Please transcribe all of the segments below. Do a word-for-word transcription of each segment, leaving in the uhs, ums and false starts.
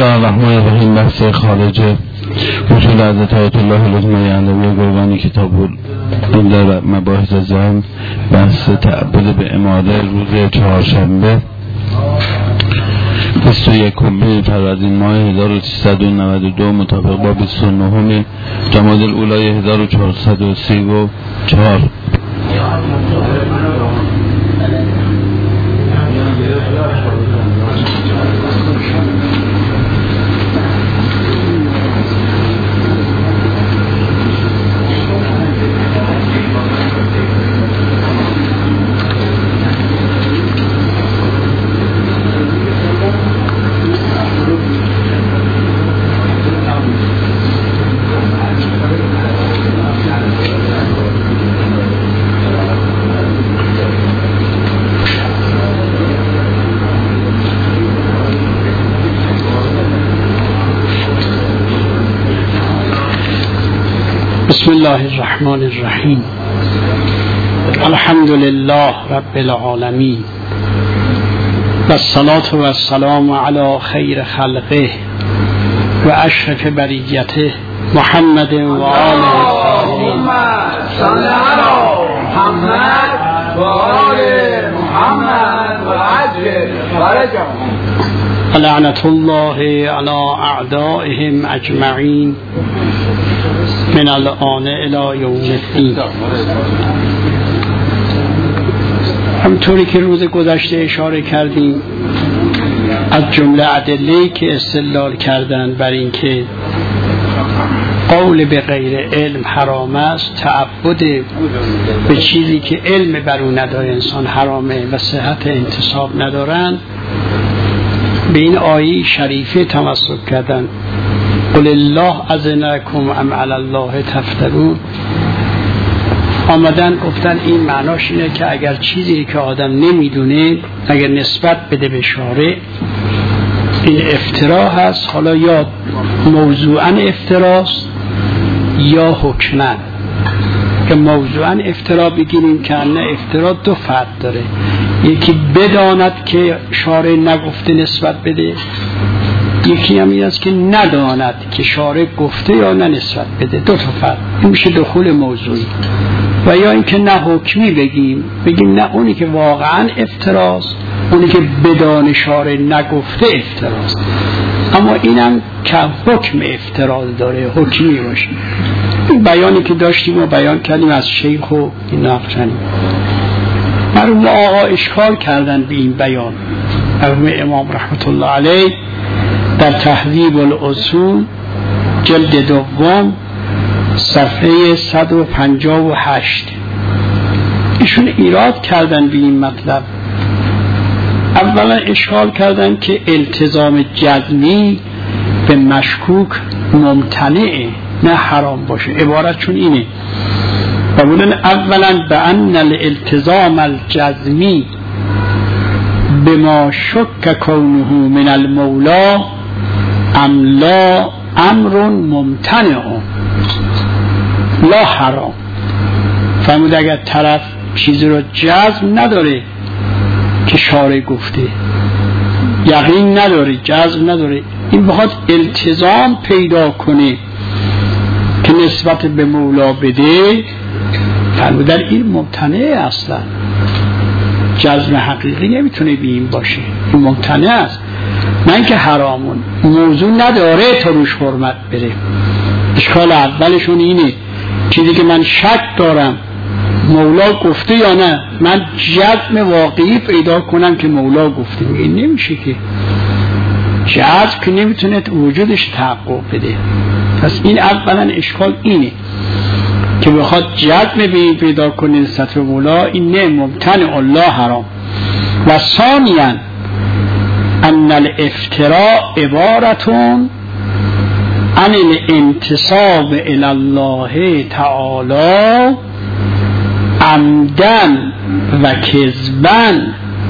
الله الرحمن الرحیم. بحث خارج اصول حضرت آیت الله العظمی اندوی گرگانی کتاب بود در مباحث ذهن، بحث تعبد به اماده روز چهارشنبه بیست و یکم فروردین ماه هزار و سیصد و نود و دو مطابق با بیست و نه جمادی الاولی هزار و چهارصد و سی و چهار. بسم الله الرحمن الرحیم. الحمد لله رب العالمین و الصلاة و السلام علی خیر خلقه و اشرف بریته محمد و آله الطاهرین. صل علی محمد و آل محمد و عجل فرجهم. لعنت الله علی اعدائهم اجمعین من الان الی یوم الدین. همطوری که روز گذشته اشاره کردیم، از جمله ادله‌ای که استدلال کردند بر این که قول به غیر علم حرام است، تعبد به چیزی که علم بر او نداره انسان حرامه و صحت انتساب ندارند، به این آیه شریفه تمسک کردند. قل الله اذن لکم ام علی الله تفترون. آمدن گفتن این معناش اینه که اگر چیزی که آدم نمیدونه اگر نسبت بده به شارع، این افترا هست. حالا یا موضوعاً افتراست یا حکماً. که موضوعاً افترا بگیریم که نه، افترا دو فرد داره، یکی بداند که شارع نگفته نسبت بده، یکی هم این است که نداند که شارع گفته یا نه نسبت بده. دو تا فرق. این میشه دخول موضوعی. و یا اینکه نه حکمی بگیم بگیم نه، اونی که واقعا افتراست اونی که بدان شارع نگفته افتراست، اما اینم که حکم افتراز داره، حکمی باشه. این بیانی که داشتیم و بیان کردیم از شیخ و این نقشنی. مرحوم آقا اشکال کردن به این بیان. مرحوم امام رحمت الله علیه در تهذیب الاصول جلد دوم صفحه صد و پنجاه و هشت ایشون ایراد کردن به این مطلب. اولا اشکال کردن که التزام جزمی به مشکوک ممتنعه، نه حرام باشه. عبارتشون اینه. و بودن اولا به ان الالتزام الجزمی بما شک کونه من المولا ام لا امر ممتنع لا حرام. فرمود اگر طرف چیزی رو جزم نداره که شارع گفته، یقین نداره، جزم نداره، این بخواد التزام پیدا کنه که نسبت به مولا بده، فرمود در این ممتنع اصلا. جزم حقیقی نمیتونه به این باشه، این ممتنع است، نه اینکه حرامون. موضوع نداره تا روش حرمت بره. اشکال اولشون اینه، چیزی که من شک دارم مولا گفته یا نه، من جزم واقعی پیدا کنم که مولا گفته. این نمیشه که، جزم که نمیتونه وجودش تحقق بده. پس این اولا اشکال اینه که بخواد جزم به این پیدا کنه نسبت به مولا، این نه، ممتنع الله حرام. و ثانیاً ان الافتراء عبارتون عن الانتساب الى الله تعالی عمدن و کذبن.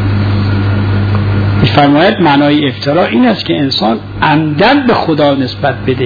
می‌فرماید معنای افترا این است که انسان عمدن به خدا نسبت بده،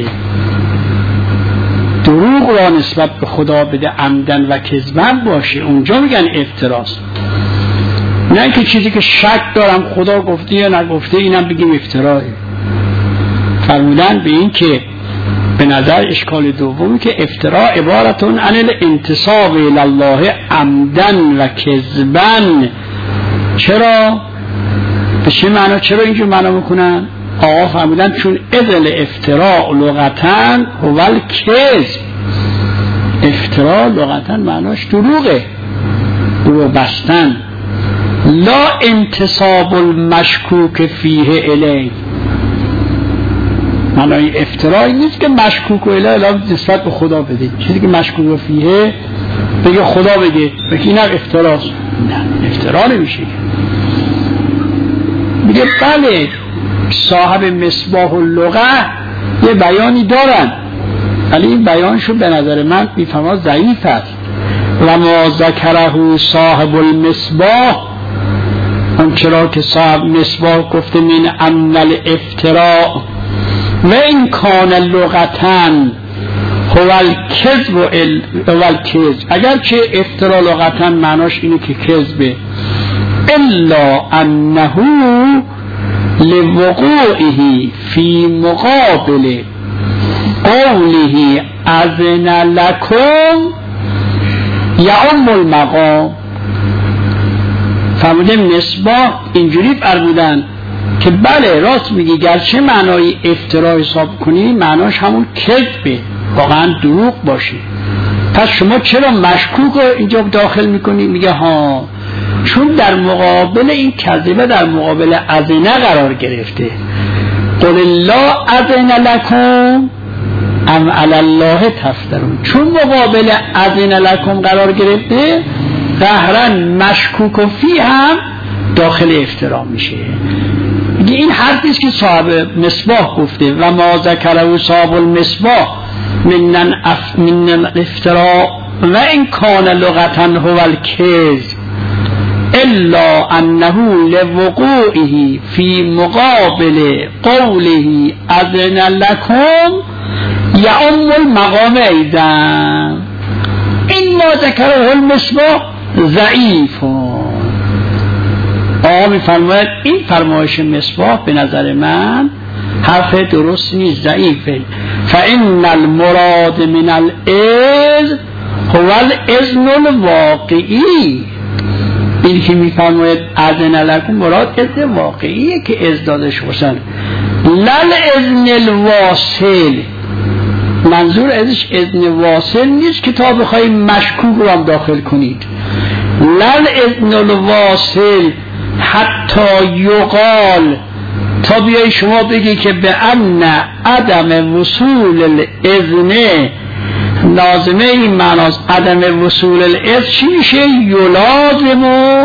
دروغ را نسبت به خدا بده، عمدن و کذبن باشه، اونجا میگن افتراست. نه که چیزی که شک دارم خدا گفته یا نگفته اینم بگیم افتراه. فرمودن به این که به نظر اشکال دومی که افتراء عبارتون عن الانتصاب الی الله عمدن و کذبن. چرا؟ به چه معنا؟ چرا اینجور معنا میکنن؟ آقا فرمودن چون اذل افتراء لغتن هو الکذب. افتراء لغتن معناش دروغه، دروغ بستن. لا انتصاب المشکوک فیه الیه. معنای افتراء نیست که مشکوک و الیه الا نسبت به خدا بده. چیزی که مشکوک و فیه بگه خدا بگه بگه اینم افتراست. نه افتراء نمیشه. میگه بله صاحب مصباح اللغه یه بیانی دارن ولی این بیانشو به نظر من میفهمم ضعیف است. و ما ذکره صاحب المصباح، اون چرا که صاحب مصباح گفته من ان الافتراء و این کان لغتن هو الکذب و الکذب، اگر که افتراء لغتن معناش اینه که کذبه، الا انه لوقوعه فی مقابل قوله اذن لکم یعم المقام. فرموده مصباح اینجوری فرمودن که بله راست میگی، گرچه معنای افتراء حساب کنی معناش همون کذبه، واقعا دروغ باشه. پس شما چرا مشکوک اینجا داخل میکنی؟ میگه ها چون در مقابل این کذبه در مقابل اذن قرار گرفته. قل الله اذن لکم ام علی الله تفترون. چون مقابل اذن لکم قرار گرفته قهرا مشکوک و فی هم داخل افترا میشه. میگه این حرفی است که صاحب مصباح گفته و ما ذکره صاحب المصباح من اف من الافتراء و ان کان لغتا هو الکذب الا انه لوقوعه فی مقابل قوله اذن لکم یعم المقام ایضا. این ما ذکره المصباح ضعیف. آقا می فرماید این فرمایش مصباح به نظر من حرف درست نیست، ضعیفه. فان المراد من الاذن هو الاذن الواقعی. این که می فرماید اذن لکم مراد اذن واقعیه که اذن داده شدن، لل اذن الواصل. منظور ازش اذن واصل نیست که تا بخوایی مشکوک رو هم داخل کنید. لل اذن الواصل حتی یقال، تا بیایی شما بگی که به ان عدم وصول الاذن لازمه این معناست عدم وصول الاذن چی میشه؟ یلازم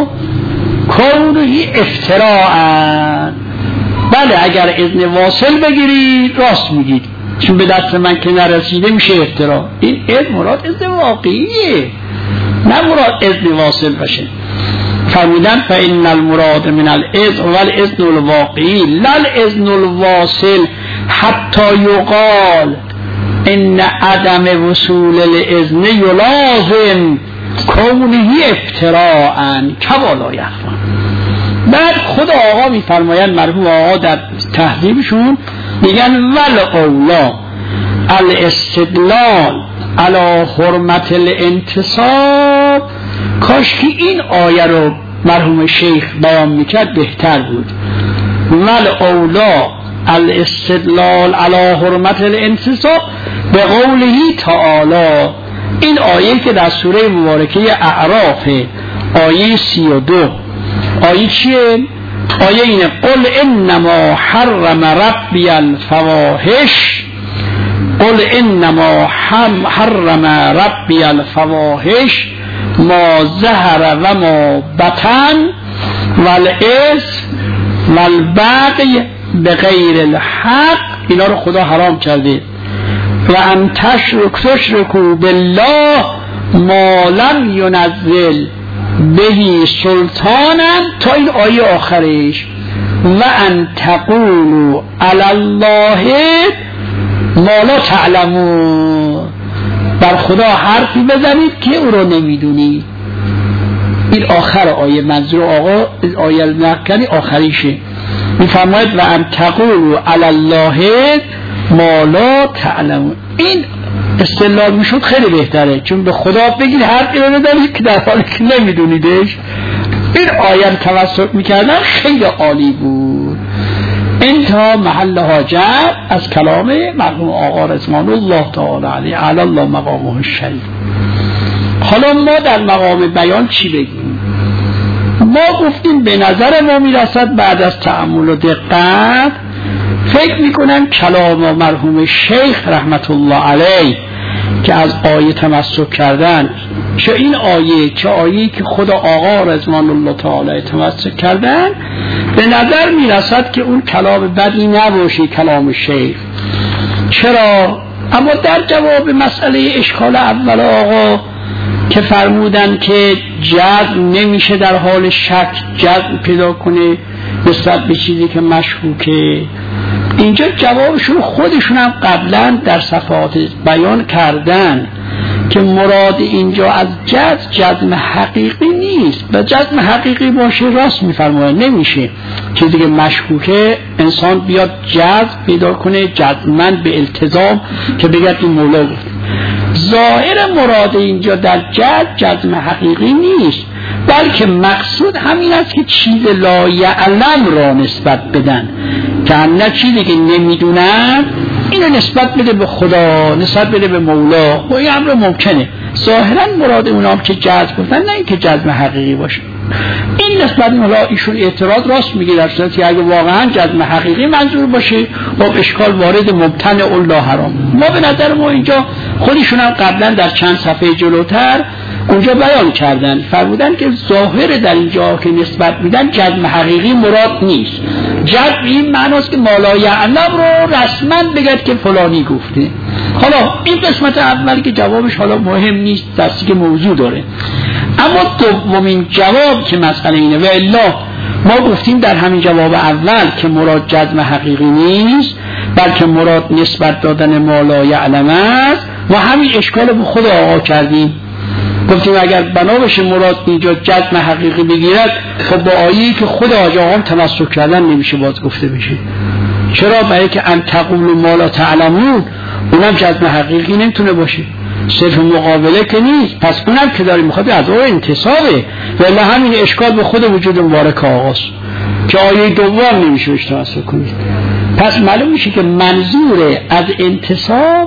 کونه افتراء. بله اگر اذن واصل بگیرید راست میگید، چون به دست من که نرسیده میشه افتراء. این اذن مراد اذن واقعیه، نه مراد اذن واصل باشه. فرمودن فإن المراد من الاذن هو الاذن الواقعی لا الاذن الواصل حتی یقال ان عدم وصول الاذن یلازم کونه افتراء کما لا یخفی. بعد خود آقا میفرمایند، مرحوم آقا در تهذیبشون میگن ول اولا الاستدلال علی حرمت الانتصاب. کاش که این آیه رو مرحوم شیخ بیان میکرد بهتر بود. ول اولا الاستدلال علی حرمت الانتصاب به قوله تعالی. این آیه که در سوره مبارکه اعراف آیه سی و دو، آیه چیه؟ آیه اینه قل انما حرم ربی الفواحش، قل انما حرم ربی الفواحش ما ظهر و ما بطن والاسم والبغی بغیر الحق. اینا رو خدا حرام کرده. و ان تشرک تشرکوا بالله ما لم ینزل بهی سلطانا تا این آیه آخرش. و ان تقولوا علی الله ما لا تعلمون. بر خدا حرفی بزنید که او رو نمیدونید. این آخر آیه، منظور آقا آیه نقلی آخریشه. میفرماید و ان تقولوا علی الله مالا تعلمون. این استدلال میشد خیلی بهتره، چون به خدا بگید هر ایرانه دارید که در حالی که نمیدونیدش. این آیه توسط میکردن خیلی عالی بود. انتها محل حاجت از کلام مرحوم آقا رضوان الله تعالی علیه علی الله مقامه الشریف. حالا ما در مقام بیان چی بگیم؟ ما گفتیم به نظر ما میرسد بعد از تأمل و دقت فکر میکنم کلام مرحوم شیخ رحمت الله علیه که از آیه تمسک کردن، چه این آیه چه آیه که خدا آقا رضوان الله تعالی تمسک کردن، به نظر میرسد که اون کلام بدی نباشه کلام شیخ. چرا؟ اما در جواب مسئله اشکال اول آقا که فرمودن که جزم نمیشه در حال شک جزم پیدا کنه نسبت به چیزی که مشکوکه، اینجا جوابشون خودشون هم قبلا در صفحات بیان کردن که مراد اینجا از جزم جزم حقیقی نیست. و جزم حقیقی باشه راست میفرماید نمیشه چیزی که مشکوکه انسان بیاد جزم پیدا کنه جزمن به التزام که بگه این مولا گفت. ظاهر مراد اینجا در جزم جزم حقیقی نیست، بلکه مقصود همین است که چیز لا یعلم را نسبت بدن، که نه چیزی که نمیدونن اینو نسبت بده به خدا، نسبت بده به مولا، و این امر ممکنه. ظاهرا مراد اونام که جزم گفتن نه اینکه جزم حقیقی باشه. این نسبت مولا ایشون اعتراض راست میگه، در صورتی که اگه واقعا جزم حقیقی منظور باشه با اشکال وارد ممتنع الله حرام. ما به نظر ما اینجا خودشون هم قبلا در چند صفحه جلوتر اونجا بیان کردن، فرمودن که ظاهر در اینجا که نسبت میدن جزم حقیقی مراد نیست. جزم این معناست که مالا یعلم رو رسما بگد که فلانی گفته. حالا این قسمت اول که جوابش حالا مهم نیست، دستی که موضوع داره. اما دومین جواب که مسئله اینه و الا ما گفتیم در همین جواب اول که مراد جزم حقیقی نیست بلکه مراد نسبت دادن مالا یعلم است. ما همین اشکال به خود آقا کردیم، گفتیم اگر بنا بشه مراد اینجا جزم حقیقی بگیرد خب با آیه‌ای که خود آقام تمسک کردن نمیشه باز گفته بشه. چرا؟ برای که ان تقولوا ما لا تعلمون اونم جزم حقیقی نمیتونه باشه، صرف مقابله که نیست. پس اونم که داریم میخواد از اون انتصابه، ولی همین اشکال به خود وجود مبارک آقاست که آیه دوم نمیشه بهش تمسک کنید. پس معلوم میشه که منظور از انتصاب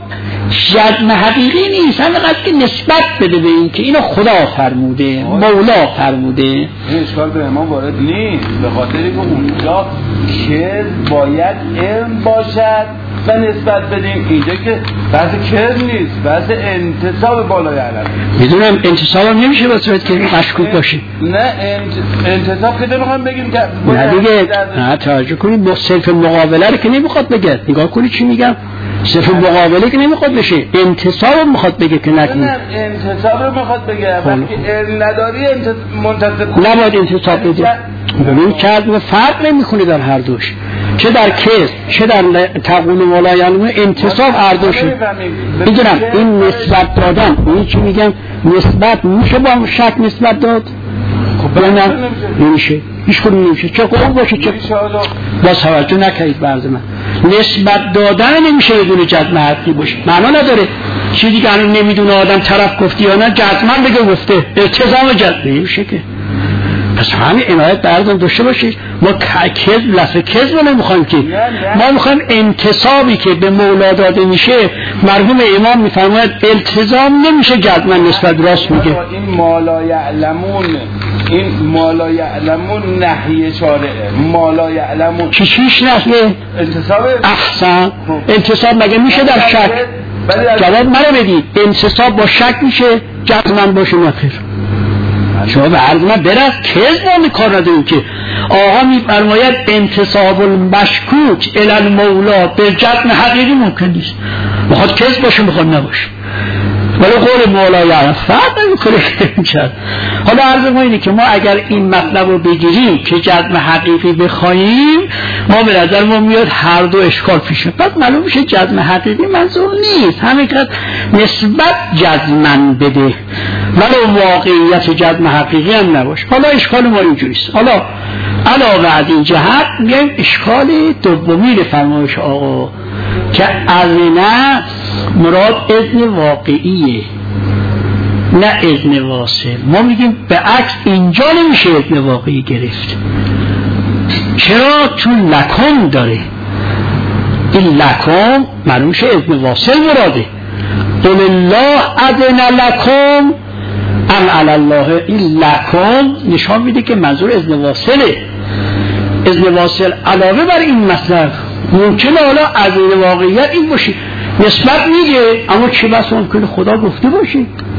جزم حقیقی نیست، همینقدر که نسبت بده به این که اینو خدا فرموده، مولا فرموده. این اشکال به امام وارد نیست، به خاطری که اونجا که باید علم باشد و نسبت بدیم. اینجا که بحث کذب نیست، بحث انتصاب بالای علم. میدونم انتصاب هم نمیشه با صورت که مشکوک باشه. نه انتصاب که نمیخوام بگیم که نه دیگه، نه توجه کنید با صرف مقابله رو که نمیخواد بگه. نگاه کنید چی میگم، صرف مقابله که نمیخواد بشه، انتصاب رو میخواد بگه که نکنید. نه انتصاب رو میخواد بگه، وقتی علم نداری منتصب نباید انتصاب بده. ببین که از فرق نمیکنه در هر دوش، چه در کس چه در تقول مولایان انتصاب هر دوشه. میدونم این نسبت دادن، این چی میگم نسبت میشه با شک نسبت داد؟ خب نه نمیشه، هیچ کدوم نمیشه. چه قرآن باشه چه باز توجه نکنید برز من نسبت دادن نمیشه یه دونه جزم حقیقی باشه، معنا نداره. چیزی که الان نمیدونه آدم طرف گفتی یا نه جزمن بگه گفته، التزام جزم نمیشه که. پس همین عنایت بردن داشته باشید. ما کذب لفظ کذب نمیخوایم که، ما میخوایم انتصابی که به مولا داده میشه. مرحوم امام میفرماید التزام نمیشه جزمن نسبت راست میگه. این مالا یعلمون، این مالا یعلمون نهی شارعه. مالا یعلمون چی چیش نهیه؟ انتصاب احسن. انتصاب مگه میشه در شک؟ جواب منو بدید. انتصاب با شک میشه، جزمن باشه نخیر. شما به عرض من برست کذب کار نداریم که آقا میفرماید انتصاب المشکوک الی المولا به جزم حقیقی ممکن نیست. بخواد کذب باشه بخواد نباشه، ولی قول مولا یعنی فرق نمیکنه که. حالا عرض ما اینه که ما اگر این مطلب رو بگیریم که جزم حقیقی بخوایم، ما به نظر ما میاد هر دو اشکال پیشه. پس معلوم میشه جزم حقیقی منظور نیست، همین که نسبت جزمن بده ولو واقعیت جزم حقیقی هم نباشه. حالا اشکال ما اینجوریست. حالا علاوه از این جهت میگیم اشکال دومی فرمایش آقا که اذن مراد اذن واقعیه نه اذن واصل. ما میگیم به عکس اینجا نمیشه اذن واقعی گرفت. چرا؟ چون لکم داره. این لکم معلومشه اذن واصل مراده. قل الله اذن لکم ام علی الله. این لکم نشان میده که منظور اذن واصله. اذن واصل علاوه بر این مطلب ممکنه حالا اذن واقعیت این باشه، نسبت میگه، اما چه بس ممکنه خدا گفته باشه،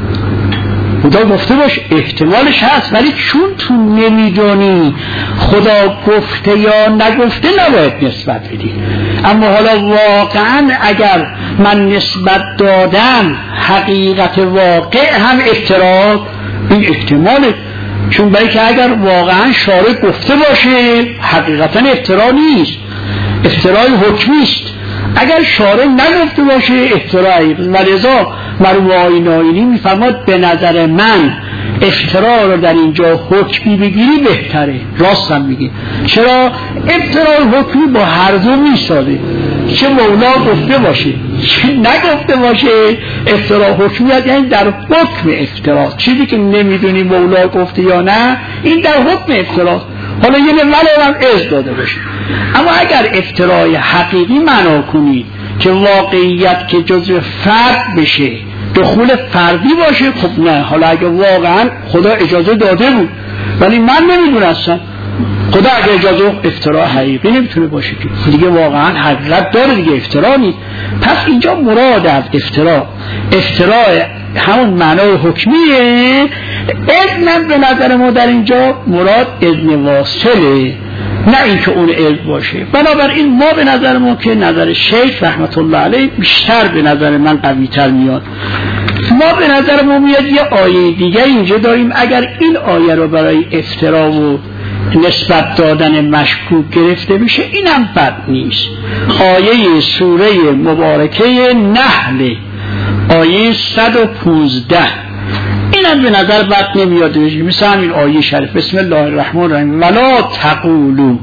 خدا گفته باشه احتمالش هست، ولی چون تو نمیدونی خدا گفته یا نگفته نباید نسبت بدی. اما حالا واقعا اگر من نسبت دادم حقیقت واقع هم افترا، این احتماله، چون برای که اگر واقعا شارع گفته باشه حقیقتا افترا نیست، افترای حکمی است. اگر شارع نگفته باشه افترایی. ولذا مرحوم آقای نائینی میفرماد به نظر من افترا رو در اینجا حکمی بگیری بهتره. راستم میگه. چرا؟ افترای حکمی با هر دو میساده، چه مولا گفته باشه چه نگفته باشه افترا حکمیت، یعنی در حکم افترا. چیزی که نمیدونی مولا گفته یا نه این در حکم افترا. حالا یه ولو هم از داده باشه. اما اگر افترای حقیقی معنا کنید که واقعیت که جزء فرد بشه، دخول فردی باشه، خب نه. حالا اگه واقعا خدا اجازه داده بود ولی من نمیدونستم، خدا اگه اجازه افترا حقیقی نمیتونه باشه که دیگه واقعا حقیقت داره دیگه، افترا نیست. پس اینجا مراد از افترا افترا همون معنای حکمیه. اذن به نظر ما در اینجا مراد اذن واصله، نه اینکه اون علم باشه. بنابراین ما به نظر ما که نظر شیخ رحمت الله علیه بیشتر به نظر من قوی تر میاد. ما به نظر ما میاد یه آیه دیگه اینجا داریم، اگر این آیه رو برای افترا و نسبت دادن مشکوک گرفته میشه اینم بد نیست. آیه سوره مبارکه نحل آیه صد و پانزده اینم به نظر بد نمیاد. مثل همین آیه شریف بسم الله الرحمن الرحیم ولا تقولوا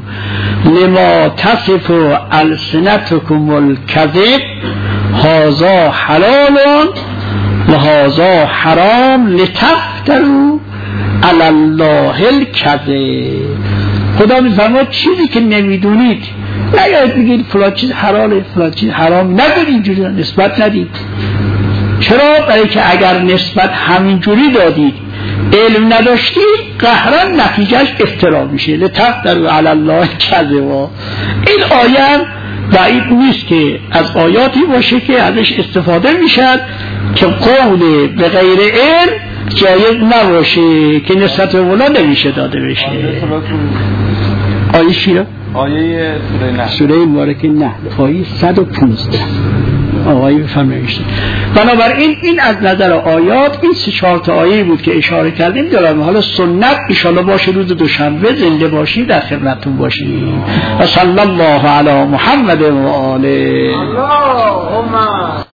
لما تصف السنتکم الکذب هذا حلال و هذا حرام لتفتروا علی الله الکذب. خدا میفرماید چیزی که نمیدونید نیاید بگید فلان چیز حلاله فلان چیز حرام، نگید اینجوری نسبت ندید. چرا؟ برای که اگر نسبت همینجوری دادید علم نداشتید قهرن نتیجهش افترا میشه. لتفتروا علی الله الکذب. این آیه بعید نیست که از آیاتی باشه که ازش استفاده میشد که قول به غیر علم جایز نباشه که نسبت به مولا نمیشه داده بشه. آیه چیه؟ آیه سوره نحل سوره مبارکه نحل آیه صد و پانزده آقای بفرمایید. بنابراین این از نظر آیات این سه چهار تا آیه بود که اشاره کردیم. دارم حالا سنت ان شاء الله باشه روز دوشنبه زنده باشی در خدمتتون باشیم. و صلی الله علی محمد و آله. اللهم